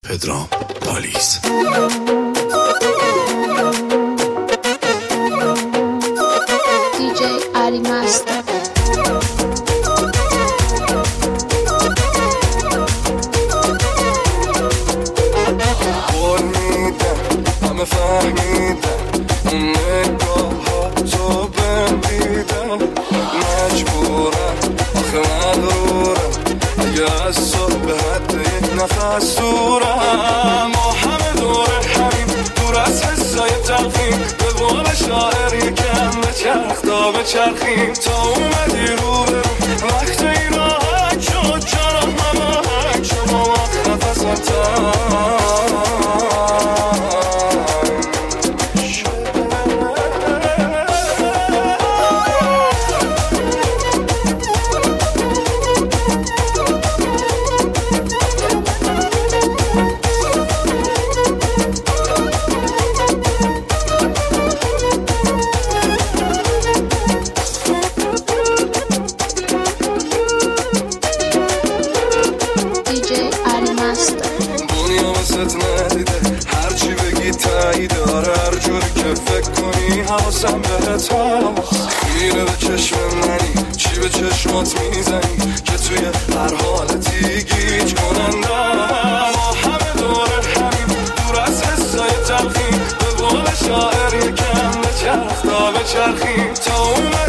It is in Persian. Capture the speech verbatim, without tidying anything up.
پدرام پالیس. دیجی علی مستر. قول میدم همه فهمیدم اون نگاه ها تو بهم دیدم، مجبورم آخه مغرورم اگه از صبح به حد یک نفس دورم. ما همه دور همین دور از حسای تلخیم، به قول شاعر یکم بچرخ تا بچرخیم تا اومدی رو به رو. وقت این راحت شد جانم همه حک شد با وقت نفسم تن هرچی بگی تایید داره، هر جوری که فکر کنی حواسم بهت هست. میره به چشم منی چی به چشمات میزنی که توی هر حالتی گیج کننده. ما همه دوره همین دور از حسای تلخیم، به قول شاعر یکم بچرخ تا بچرخیم تا اون